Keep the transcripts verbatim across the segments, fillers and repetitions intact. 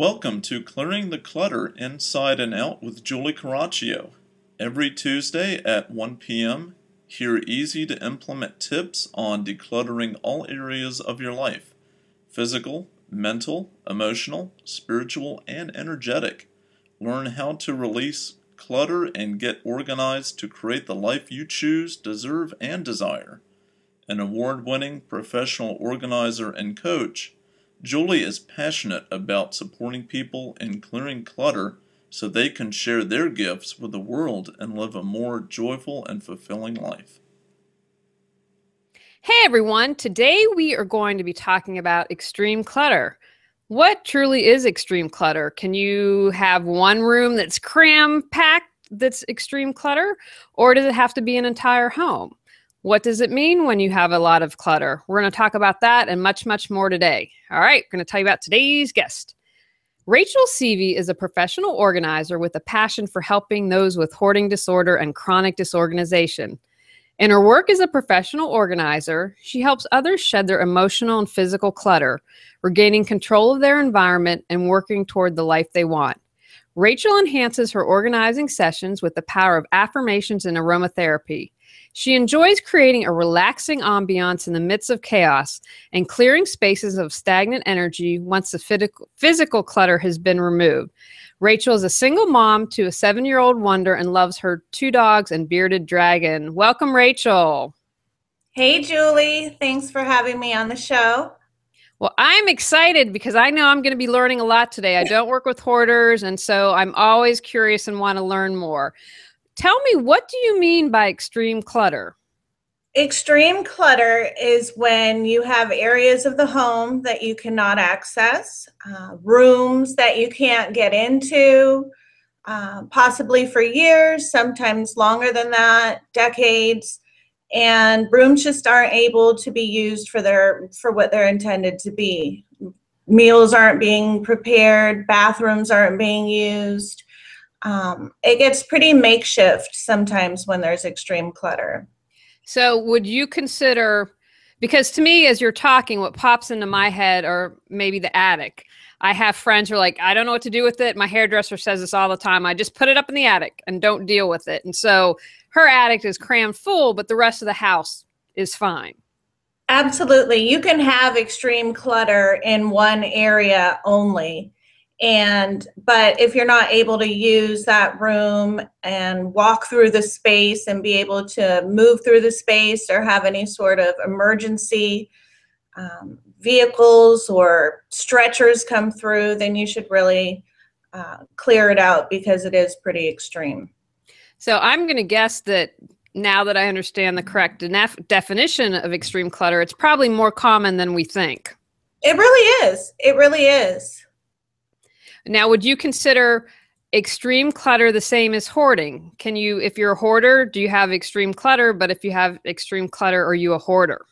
Welcome to Clearing the Clutter Inside and Out with Julie Caraccio. Every Tuesday at one p m, hear easy to implement tips on decluttering all areas of your life: physical, mental, emotional, spiritual, and energetic. Learn how to release clutter and get organized to create the life you choose, deserve, and desire. An award-winning professional organizer and coach, Julie is passionate about supporting people in clearing clutter so they can share their gifts with the world and live a more joyful and fulfilling life. Hey everyone, today we are going to be talking about extreme clutter. What truly is extreme clutter? Can you have one room that's cram-packed that's extreme clutter, or does it have to be an entire home? What does it mean when you have a lot of clutter? We're going to talk about that and much, much more today. All right, we're going to tell you about today's guest. Rachel Seavey is a professional organizer with a passion for helping those with hoarding disorder and chronic disorganization. In her work as a professional organizer, she helps others shed their emotional and physical clutter, regaining control of their environment and working toward the life they want. Rachel enhances her organizing sessions with the power of affirmations and aromatherapy. She enjoys creating a relaxing ambiance in the midst of chaos and clearing spaces of stagnant energy once the physical clutter has been removed. Rachel is a single mom to a seven-year-old wonder and loves her two dogs and bearded dragon. Welcome, Rachel. Hey, Julie. Thanks for having me on the show. Well, I'm excited because I know I'm going to be learning a lot today. I don't work with hoarders, and so I'm always curious and want to learn more. Tell me, what do you mean by extreme clutter? Extreme clutter is when you have areas of the home that you cannot access, uh, rooms that you can't get into, uh, possibly for years, sometimes longer than that, decades, and rooms just aren't able to be used for their for what they're intended to be. Meals aren't being prepared, bathrooms aren't being used. Um, it gets pretty makeshift sometimes when there's extreme clutter. So would you consider, because to me, as you're talking, what pops into my head are maybe the attic. I have friends who are like, I don't know what to do with it. My hairdresser says this all the time. I just put it up in the attic and don't deal with it. And so her attic is crammed full, but the rest of the house is fine. Absolutely. You can have extreme clutter in one area only. And, but if you're not able to use that room and walk through the space and be able to move through the space or have any sort of emergency um, vehicles or stretchers come through, then you should really uh, clear it out because it is pretty extreme. So I'm going to guess that now that I understand the correct def- definition of extreme clutter, it's probably more common than we think. It really is. It really is. Now, would you consider extreme clutter the same as hoarding? Can you, if you're a hoarder, do you have extreme clutter? But if you have extreme clutter, are you a hoarder?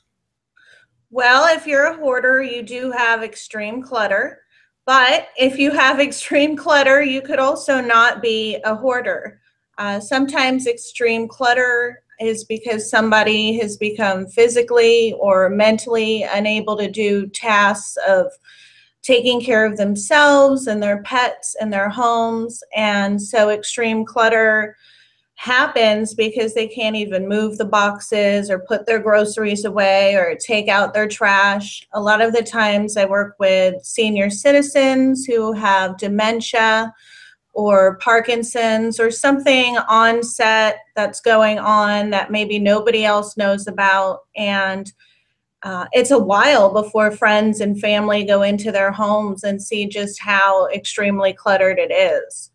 Well, if you're a hoarder, you do have extreme clutter. But if you have extreme clutter, you could also not be a hoarder. Uh, sometimes extreme clutter is because somebody has become physically or mentally unable to do tasks of taking care of themselves and their pets and their homes. And so extreme clutter happens because they can't even move the boxes or put their groceries away or take out their trash. A lot of the times I work with senior citizens who have dementia or Parkinson's or something on set that's going on that maybe nobody else knows about. And Uh, it's a while before friends and family go into their homes and see just how extremely cluttered it is.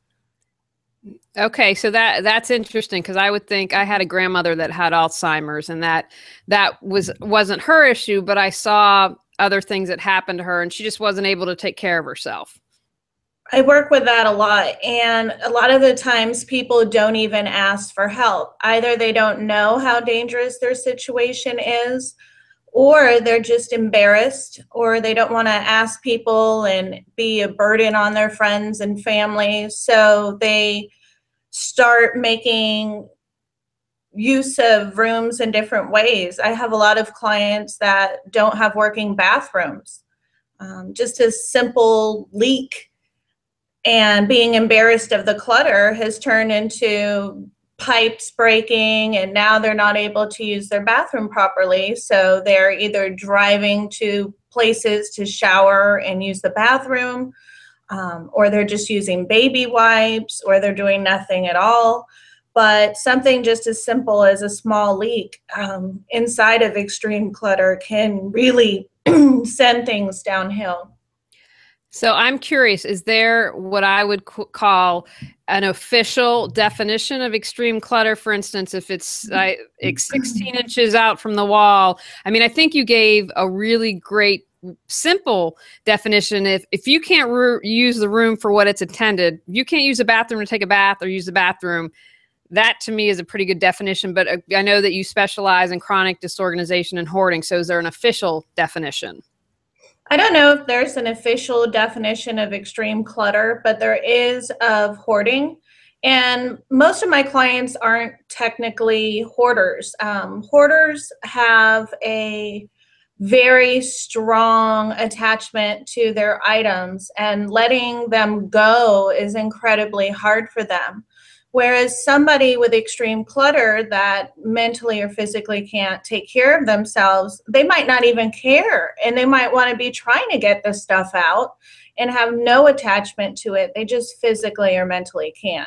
Okay, so that that's interesting because I would think I had a grandmother that had Alzheimer's and that that was wasn't her issue, but I saw other things that happened to her and she just wasn't able to take care of herself. I work with that a lot, and a lot of the times people don't even ask for help. Either they don't know how dangerous their situation is, or they're just embarrassed, or they don't want to ask people and be a burden on their friends and family. So they start making use of rooms in different ways. I have a lot of clients that don't have working bathrooms. Um, just a simple leak and being embarrassed of the clutter has turned into pipes breaking, and now they're not able to use their bathroom properly. So they're either driving to places to shower and use the bathroom, um, or they're just using baby wipes, or they're doing nothing at all. But something just as simple as a small leak um, inside of extreme clutter can really send things downhill. So I'm curious, is there what I would c- call an official definition of extreme clutter? For instance, if it's uh, it's sixteen inches out from the wall. I mean, I think you gave a really great, simple definition. If if you can't re- use the room for what it's intended, you can't use a bathroom to take a bath or use the bathroom. That to me is a pretty good definition, but uh, I know that you specialize in chronic disorganization and hoarding. So is there an official definition? I don't know if there's an official definition of extreme clutter, but there is of hoarding. And most of my clients aren't technically hoarders. Um, hoarders have a very strong attachment to their items, and letting them go is incredibly hard for them. Whereas somebody with extreme clutter that mentally or physically can't take care of themselves, they might not even care, and they might want to be trying to get this stuff out and have no attachment to it. They just physically or mentally can't.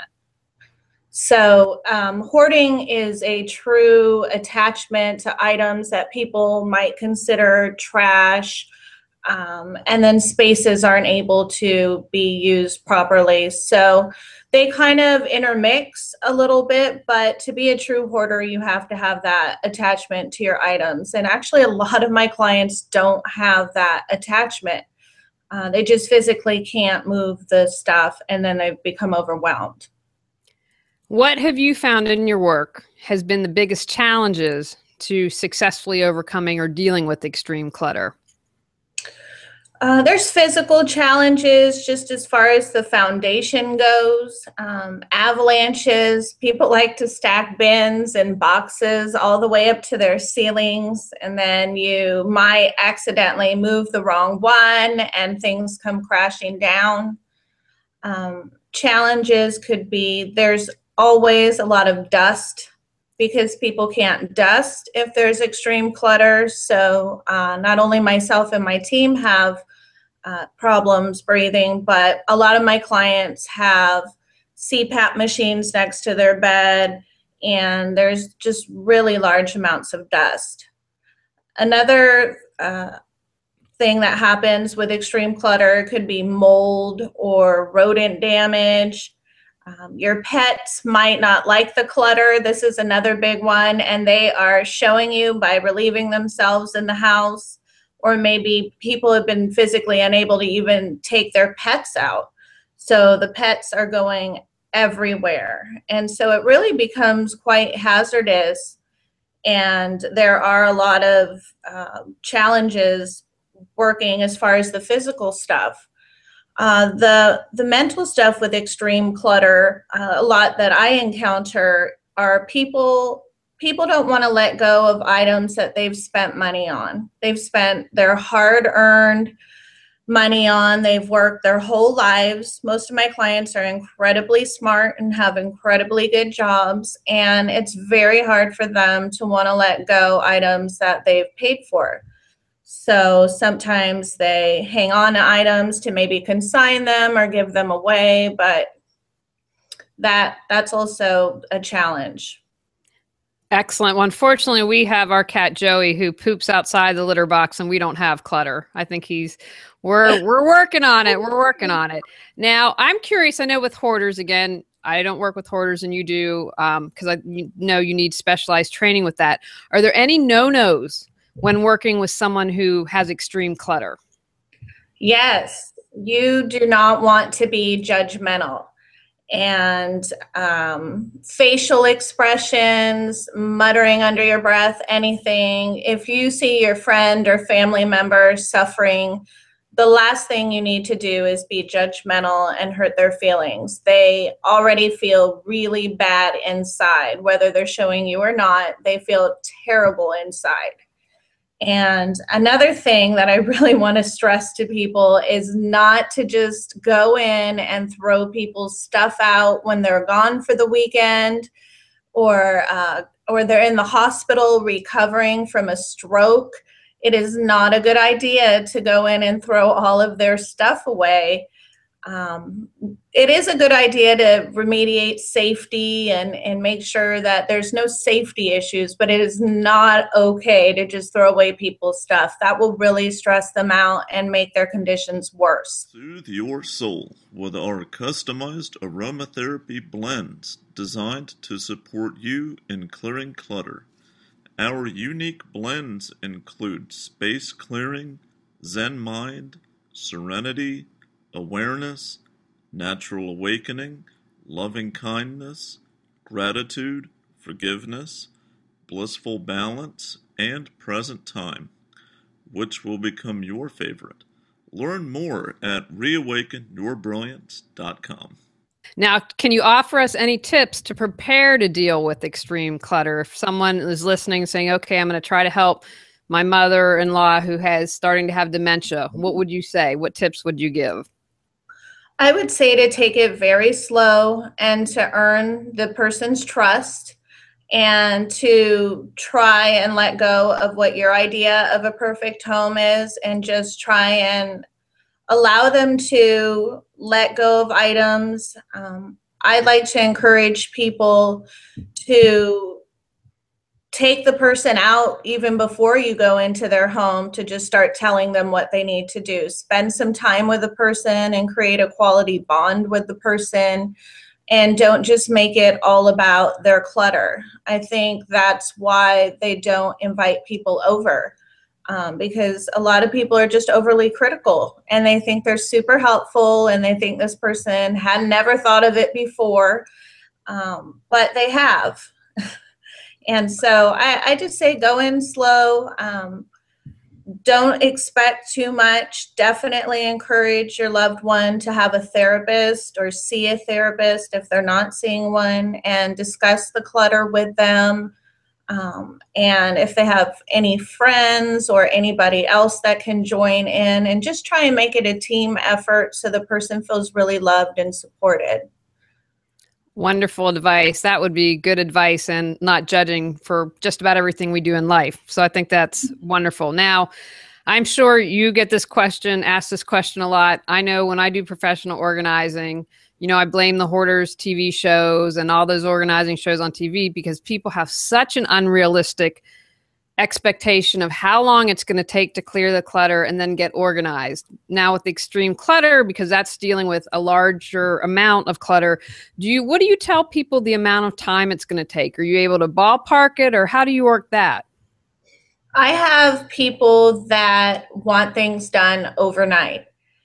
So um, hoarding is a true attachment to items that people might consider trash, um, and then spaces aren't able to be used properly. So they kind of intermix a little bit, but to be a true hoarder, you have to have that attachment to your items. And actually, a lot of my clients don't have that attachment. Uh, they just physically can't move the stuff, and then they become overwhelmed. What have you found in your work has been the biggest challenges to successfully overcoming or dealing with extreme clutter? Uh, there's physical challenges just as far as the foundation goes. Um, avalanches, people like to stack bins and boxes all the way up to their ceilings, and then you might accidentally move the wrong one and things come crashing down. Um, challenges could be there's always a lot of dust, because people can't dust if there's extreme clutter. So uh, not only myself and my team have uh, problems breathing, but a lot of my clients have C PAP machines next to their bed, and there's just really large amounts of dust. Another uh, thing that happens with extreme clutter could be mold or rodent damage. Um, your pets might not like the clutter. This is another big one, and they are showing you by relieving themselves in the house, or maybe people have been physically unable to even take their pets out. So the pets are going everywhere. And so it really becomes quite hazardous, and there are a lot of uh, challenges working as far as the physical stuff. Uh, the the mental stuff with extreme clutter, uh, a lot that I encounter are people people don't want to let go of items that they've spent money on. They've spent their hard-earned money on. They've worked their whole lives. Most of my clients are incredibly smart and have incredibly good jobs, and it's very hard for them to want to let go items that they've paid for. So sometimes they hang on to items to maybe consign them or give them away, but that that's also a challenge. Excellent. Well, unfortunately, we have our cat Joey who poops outside the litter box, and we don't have clutter. I think he's we're we're working on it. We're working on it. Now, I'm curious. I know with hoarders, again, I don't work with hoarders, and you do, because um, I you know you need specialized training with that. Are there any no-nos when working with someone who has extreme clutter? Yes, you do not want to be judgmental. And um, facial expressions, muttering under your breath, anything. If you see your friend or family member suffering, the last thing you need to do is be judgmental and hurt their feelings. They already feel really bad inside, whether they're showing you or not. They feel terrible inside. And another thing that I really want to stress to people is not to just go in and throw people's stuff out when they're gone for the weekend, or uh, or they're in the hospital recovering from a stroke. It is not a good idea to go in and throw all of their stuff away. Um, it is a good idea to remediate safety and, and make sure that there's no safety issues, but it is not okay to just throw away people's stuff. That will really stress them out and make their conditions worse. Soothe your soul with our customized aromatherapy blends designed to support you in clearing clutter. Our unique blends include Space Clearing, Zen Mind, Serenity, Awareness, Natural Awakening, Loving Kindness, Gratitude, Forgiveness, Blissful Balance, and Present Time. Which will become your favorite? Learn more at reawaken your brilliance dot com. Now, can you offer us any tips to prepare to deal with extreme clutter? If someone is listening saying, okay, I'm going to try to help my mother-in-law who has starting to have dementia, what would you say? What tips would you give? I would say to take it very slow and to earn the person's trust, and to try and let go of what your idea of a perfect home is, and just try and allow them to let go of items. Um, I'd like to encourage people to take the person out even before you go into their home, to just start telling them what they need to do. Spend some time with the person and create a quality bond with the person, and don't just make it all about their clutter. I think that's why they don't invite people over, um, because a lot of people are just overly critical, and they think they're super helpful, and they think this person had never thought of it before, um, but they have. And so I, I just say go in slow. Um, don't expect too much. Definitely encourage your loved one to have a therapist or see a therapist if they're not seeing one, and discuss the clutter with them. Um, and if they have any friends or anybody else that can join in, and just try and make it a team effort so the person feels really loved and supported. Wonderful advice. That would be good advice, and not judging for just about everything we do in life. So I think that's wonderful. Now, I'm sure you get this question, asked this question a lot. I know when I do professional organizing, you know, I blame the Hoarders T V shows and all those organizing shows on T V, because people have such an unrealistic expectation of how long it's going to take to clear the clutter and then get organized. Now with extreme clutter, because that's dealing with a larger amount of clutter, do you, what do you tell people the amount of time it's going to take? Are you able to ballpark it, or how do you work that? I have people that want things done overnight.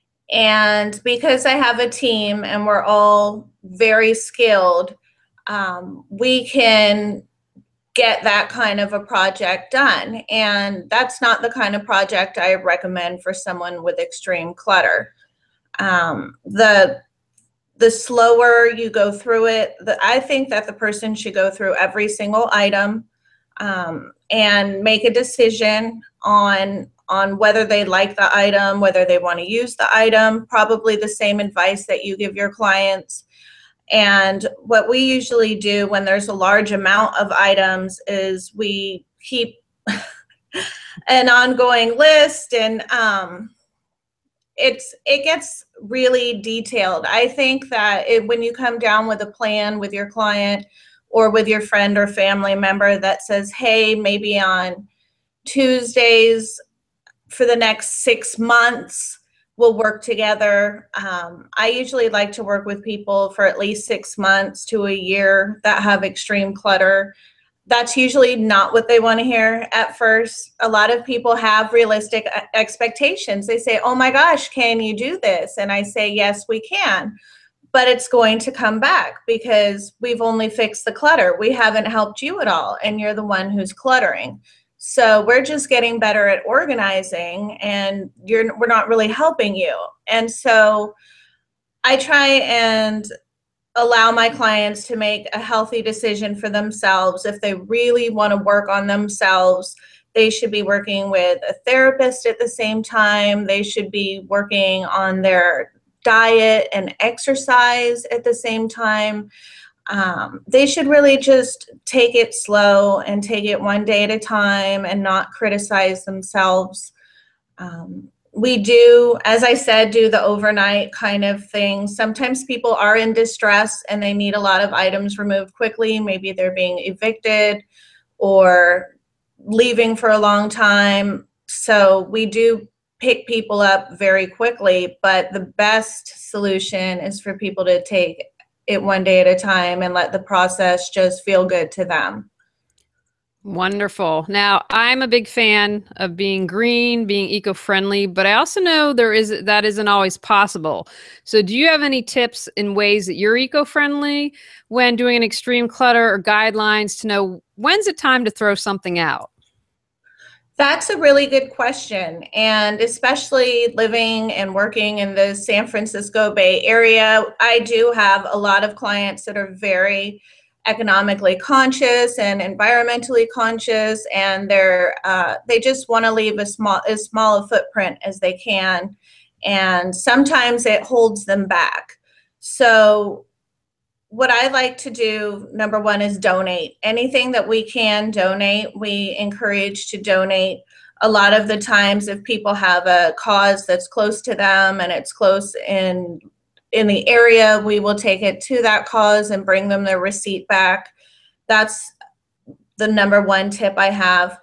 And because I have a team and we're all very skilled, um, we can get that kind of a project done. And that's not the kind of project I recommend for someone with extreme clutter. Um, the the slower you go through it, the, I think that the person should go through every single item, um, and make a decision on on whether they like the item, whether they want to use the item, probably the same advice that you give your clients. And what we usually do when there's a large amount of items is we keep an ongoing list, and um, it's it gets really detailed. I think that it, when you come down with a plan with your client or with your friend or family member that says, hey, maybe on Tuesdays for the next six months, we'll work together. Um, I usually like to work with people for at least six months to a year that have extreme clutter. That's usually not what they want to hear at first. A lot of people have realistic expectations. They say, oh my gosh, can you do this? And I say, yes, we can. But it's going to come back because we've only fixed the clutter. We haven't helped you at all, and you're the one who's cluttering. So we're just getting better at organizing, and you're we're not really helping you. And so I try and allow my clients to make a healthy decision for themselves. If they really want to work on themselves, They should be working with a therapist at the same time. They should be working on their diet and exercise at the same time. Um, they should really just take it slow and take it one day at a time and not criticize themselves. Um, we do, as I said, do the overnight kind of thing. Sometimes people are in distress and they need a lot of items removed quickly. Maybe they're being evicted or leaving for a long time. So we do pick people up very quickly, but the best solution is for people to take it one day at a time and let the process just feel good to them. Wonderful. Now, I'm a big fan of being green, being eco-friendly, but I also know there is that isn't always possible. So do you have any tips in ways that you're eco-friendly when doing an extreme clutter or guidelines to know when's it time to throw something out? That's a really good question. And especially living and working in the San Francisco Bay Area, I do have a lot of clients that are very economically conscious and environmentally conscious, and they're uh, they just want to leave a small as small a footprint as they can, and sometimes it holds them back. So what I like to do, number one, is donate. Anything that we can donate, we encourage to donate. A lot of the times, if people have a cause that's close to them and it's close in in the area, we will take it to that cause and bring them their receipt back. That's the number one tip I have.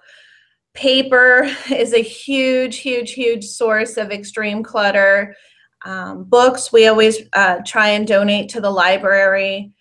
Paper is a huge, huge, huge source of extreme clutter. Um, books, we always uh, try and donate to the library.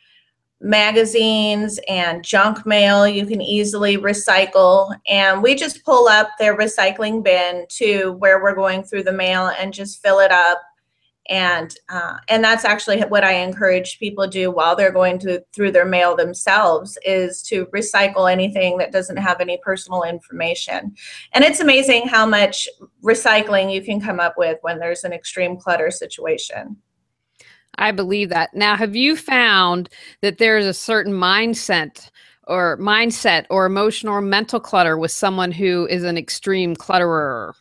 Magazines and junk mail, you can easily recycle. And we just pull up their recycling bin to where we're going through the mail and just fill it up. And uh, and that's actually what I encourage people to do while they're going to, through their mail themselves, is to recycle anything that doesn't have any personal information. And it's amazing how much recycling you can come up with when there's an extreme clutter situation. I believe that. Now, have you found that there's a certain mindset or mindset or emotional or mental clutter with someone who is an extreme clutterer?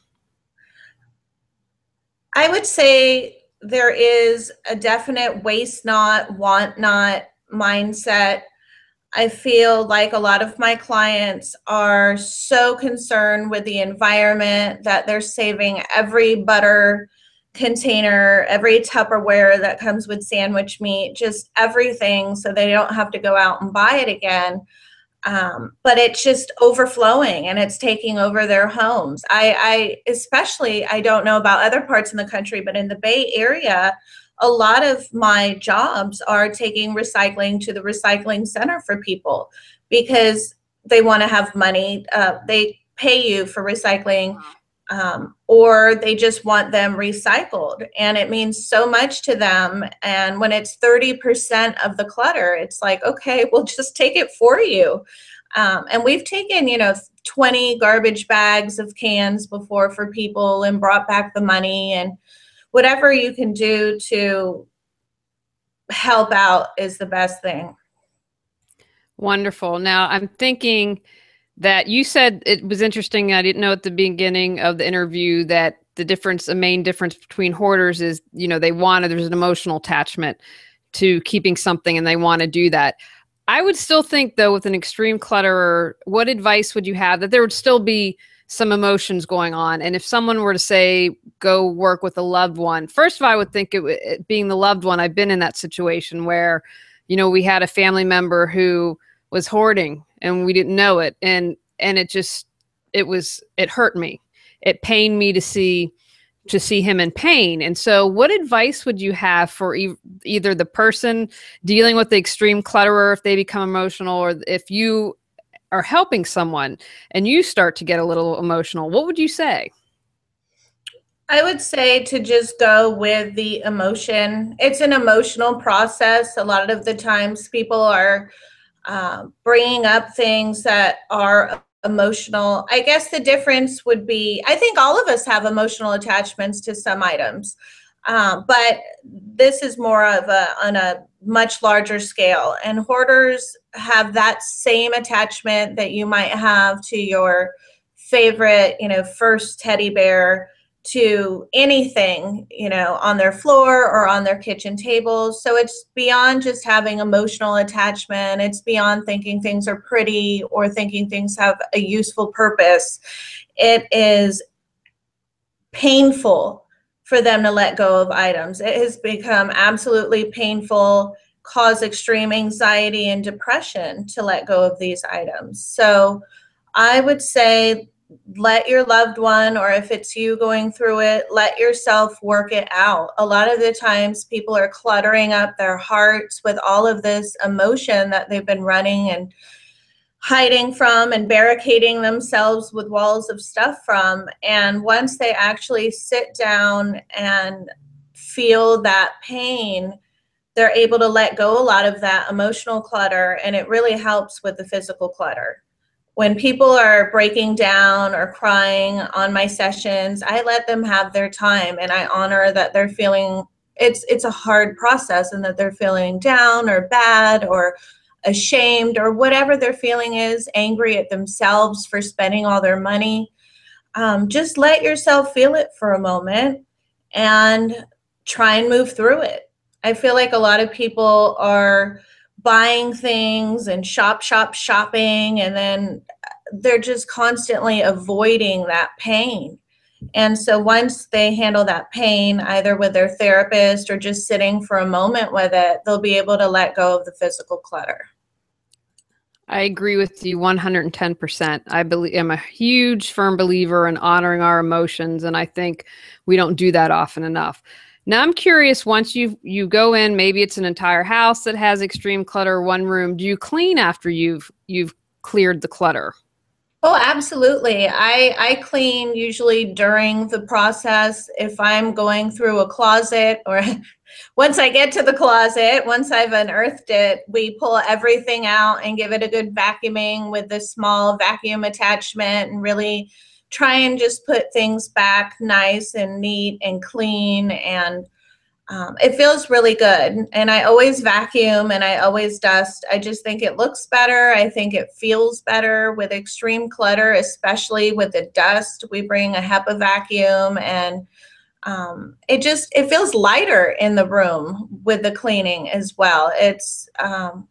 I would say there is a definite waste not, want not mindset. I feel like a lot of my clients are so concerned with the environment that they're saving every butter container, every Tupperware that comes with sandwich meat, just everything, so they don't have to go out and buy it again. Um, but it's just overflowing and it's taking over their homes. I, I especially, I don't know about other parts in the country, but in the Bay Area, a lot of my jobs are taking recycling to the recycling center for people because they want to have money. Uh, they pay you for recycling, um, or they just want them recycled. And it means so much to them. And when it's thirty percent of the clutter, it's like, okay, we'll just take it for you. Um, and we've taken, you know, twenty garbage bags of cans before for people and brought back the money. And whatever you can do to help out is the best thing. Wonderful. Now I'm thinking that you said it was interesting. I didn't know at the beginning of the interview that the difference, the main difference between hoarders is, you know, they want to, there's an emotional attachment to keeping something and they want to do that. I would still think though, with an extreme clutterer, what advice would you have that there would still be some emotions going on? And if someone were to say, go work with a loved one, first of all, I would think it, it being the loved one, I've been in that situation where, you know, we had a family member who was hoarding and we didn't know it. And, and it just, it was, it hurt me. It pained me to see, to see him in pain. And so what advice would you have for e either the person dealing with the extreme clutterer, if they become emotional, or if you are helping someone and you start to get a little emotional, what would you say? I would say to just go with the emotion. It's an emotional process. A lot of the times people are uh, bringing up things that are emotional. I guess the difference would be, I think all of us have emotional attachments to some items, um, but this is more of a, on a much larger scale. And hoarders have that same attachment that you might have to your favorite, you know, first teddy bear to anything, you know, on their floor or on their kitchen table. So it's beyond just having emotional attachment. It's beyond thinking things are pretty or thinking things have a useful purpose. It is painful for them to let go of items. It has become absolutely painful, cause extreme anxiety and depression to let go of these items. So I would say let your loved one, or if it's you going through it, let yourself work it out. A lot of the times people are cluttering up their hearts with all of this emotion that they've been running and hiding from and barricading themselves with walls of stuff from. And once they actually sit down and feel that pain, they're able to let go a lot of that emotional clutter, and it really helps with the physical clutter. When people are breaking down or crying on my sessions, I let them have their time, and I honor that they're feeling, it's it's a hard process, and that they're feeling down or bad or ashamed or whatever their feeling is, angry at themselves for spending all their money. Um, just let yourself feel it for a moment and try and move through it. I feel like a lot of people are buying things and shop, shop, shopping, and then they're just constantly avoiding that pain. And so once they handle that pain, either with their therapist or just sitting for a moment with it, they'll be able to let go of the physical clutter. I agree with you one hundred ten percent. I believe I'm a huge firm believer in honoring our emotions, and I think we don't do that often enough. Now I'm curious, once you you go in, maybe it's an entire house that has extreme clutter, one room, do you clean after you've you've cleared the clutter? Oh, absolutely. I, I clean usually during the process. If I'm going through a closet, or once I get to the closet, once I've unearthed it, we pull everything out and give it a good vacuuming with the small vacuum attachment, and really try and just put things back nice and neat and clean. And Um, it feels really good. And I always vacuum and I always dust. I just think it looks better. I think it feels better with extreme clutter, especially with the dust. We bring a HEPA vacuum, and um, it just, it feels lighter in the room with the cleaning as well. It's um,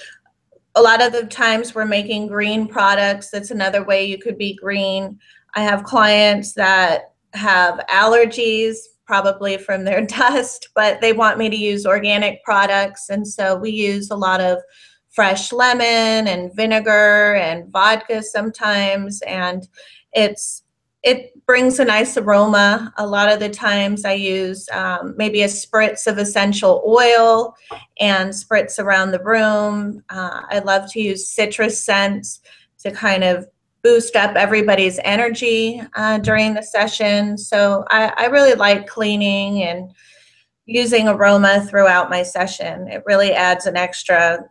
a lot of the times we're making green products. That's another way you could be green. I have clients that have allergies, probably from their dust, but they want me to use organic products. And so we use a lot of fresh lemon and vinegar and vodka sometimes. And it's, it brings a nice aroma. A lot of the times I use um, maybe a spritz of essential oil and spritz around the room. Uh, I love to use citrus scents to kind of boost up everybody's energy uh, during the session. So I, I really like cleaning and using aroma throughout my session. It really adds an extra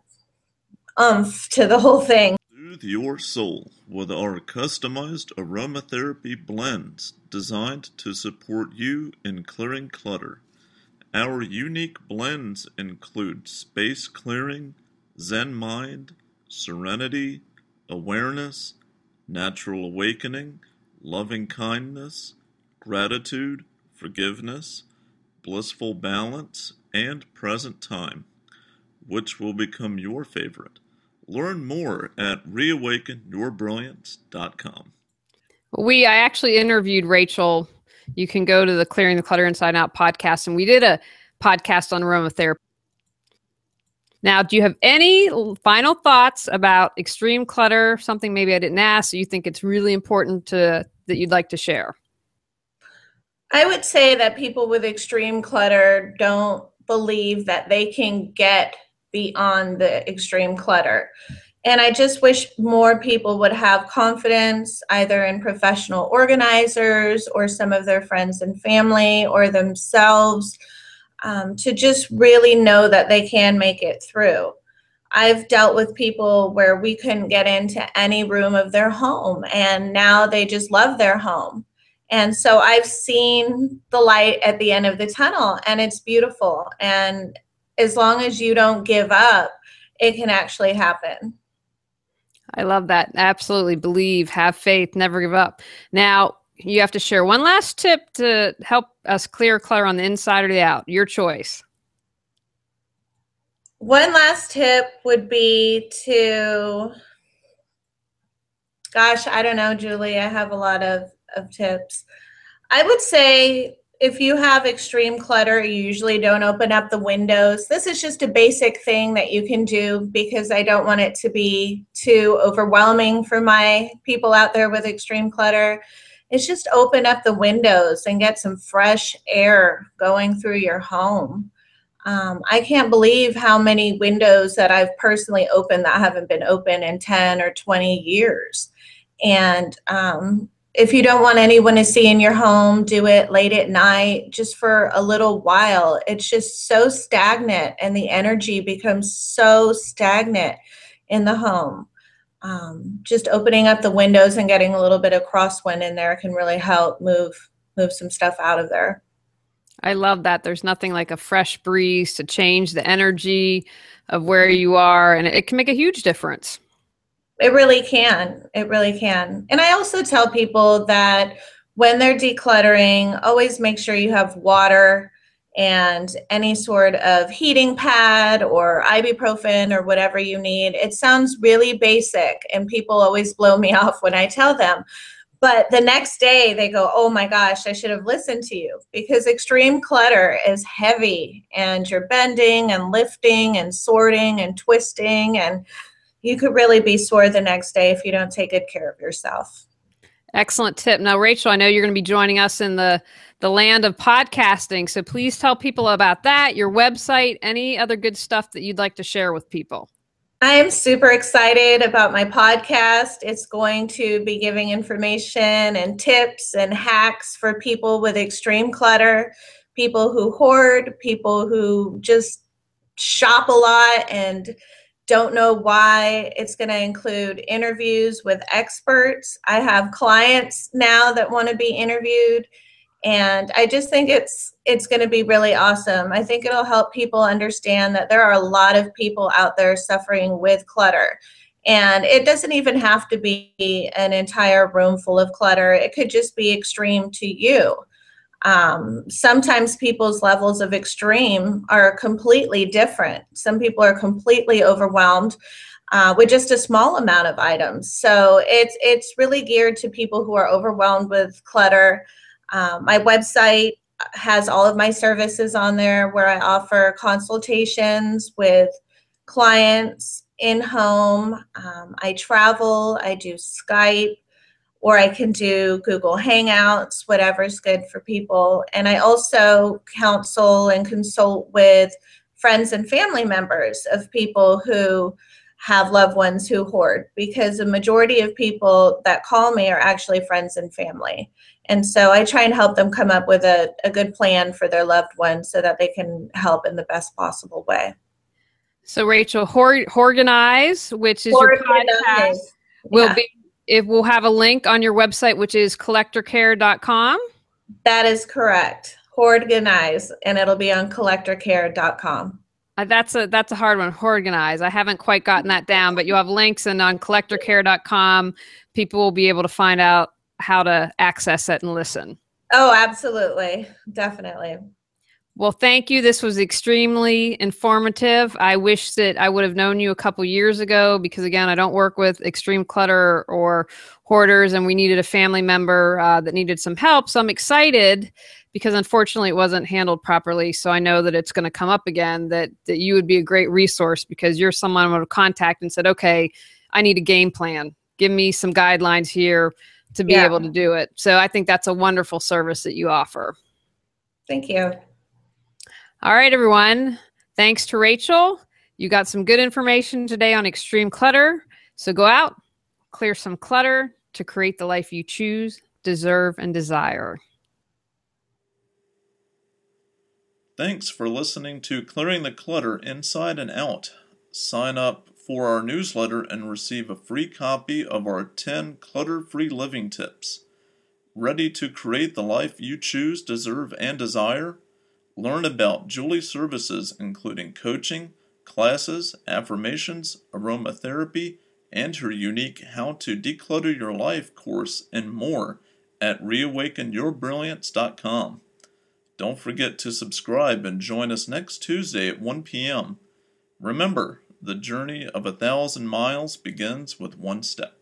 oomph to the whole thing. Soothe your soul with our customized aromatherapy blends designed to support you in clearing clutter. Our unique blends include Space Clearing, Zen Mind, Serenity, Awareness, Natural Awakening, Loving Kindness, Gratitude, Forgiveness, Blissful Balance, and Present Time. Which will become your favorite? Learn more at reawaken your brilliance dot com. We, I actually interviewed Rachel. You can go to the Clearing the Clutter Inside Out podcast, and we did a podcast on aromatherapy. Now, do you have any final thoughts about extreme clutter? Something maybe I didn't ask, so you think it's really important to that you'd like to share? I would say that people with extreme clutter don't believe that they can get beyond the extreme clutter. And I just wish more people would have confidence either in professional organizers or some of their friends and family or themselves, um, to just really know that they can make it through. I've dealt with people where we couldn't get into any room of their home, and now they just love their home. And so I've seen the light at the end of the tunnel, and it's beautiful. And as long as you don't give up, it can actually happen. I love that. Absolutely believe, have faith, never give up. Now, you have to share one last tip to help us clear clutter on the inside or the out. Your choice. One last tip would be to, gosh, I don't know, Julie. I have a lot of, of tips. I would say if you have extreme clutter, you usually don't open up the windows. This is just a basic thing that you can do because I don't want it to be too overwhelming for my people out there with extreme clutter. It's just open up the windows and get some fresh air going through your home. Um, I can't believe how many windows that I've personally opened that haven't been open in ten or twenty years. And um, if you don't want anyone to see in your home, do it late at night, just for a little while. It's just so stagnant, and the energy becomes so stagnant in the home. Um, just opening up the windows and getting a little bit of crosswind in there can really help move move some stuff out of there. I love that. There's nothing like a fresh breeze to change the energy of where you are, and it can make a huge difference. It really can. It really can. And I also tell people that when they're decluttering, always make sure you have water and any sort of heating pad or ibuprofen or whatever you need. It sounds really basic, and people always blow me off when I tell them. But the next day they go, oh my gosh, I should have listened to you, because extreme clutter is heavy and you're bending and lifting and sorting and twisting, and you could really be sore the next day if you don't take good care of yourself. Excellent tip. Now, Rachel, I know you're going to be joining us in the, the land of podcasting. So please tell people about that, your website, any other good stuff that you'd like to share with people. I am super excited about my podcast. It's going to be giving information and tips and hacks for people with extreme clutter, people who hoard, people who just shop a lot and don't know why. It's going to include interviews with experts. I have clients now that want to be interviewed. And I just think it's it's going to be really awesome. I think it'll help people understand that there are a lot of people out there suffering with clutter. And it doesn't even have to be an entire room full of clutter. It could just be extreme to you. Um, sometimes people's levels of extreme are completely different. Some people are completely overwhelmed uh, with just a small amount of items. So it's it's really geared to people who are overwhelmed with clutter. Um, my website has all of my services on there, where I offer consultations with clients in-home. Um, I travel, I do Skype, or I can do Google Hangouts, whatever's good for people. And I also counsel and consult with friends and family members of people who have loved ones who hoard, because the majority of people that call me are actually friends and family. And so I try and help them come up with a, a good plan for their loved ones so that they can help in the best possible way. So Rachel, Hor- Horganize, which is your podcast, will yeah. be, it will have a link on your website, which is collector care dot com. That is correct. Horganize, and it'll be on collector care dot com. Uh, that's a that's a hard one. Horganize. I haven't quite gotten that down, but you have links, and on collector care dot com, people will be able to find out how to access it and listen. Oh, absolutely. Definitely. Well, thank you. This was extremely informative. I wish that I would have known you a couple years ago, because again, I don't work with extreme clutter or hoarders, and we needed a family member uh, that needed some help. So I'm excited, because unfortunately it wasn't handled properly. So I know that it's going to come up again, that, that you would be a great resource, because you're someone I would have contacted and said, okay, I need a game plan. Give me some guidelines here to be yeah. able to do it. So I think that's a wonderful service that you offer. Thank you. All right, everyone. Thanks to Rachel. You got some good information today on extreme clutter. So go out, clear some clutter to create the life you choose, deserve, and desire. Thanks for listening to Clearing the Clutter Inside and Out. Sign up for our newsletter and receive a free copy of our ten clutter-free living tips. Ready to create the life you choose, deserve, and desire? Learn about Julie services including coaching, classes, affirmations, aromatherapy, and her unique How to Declutter Your Life course and more at reawaken your brilliance dot com. Don't forget to subscribe and join us next Tuesday at one p.m. Remember, the journey of a thousand miles begins with one step.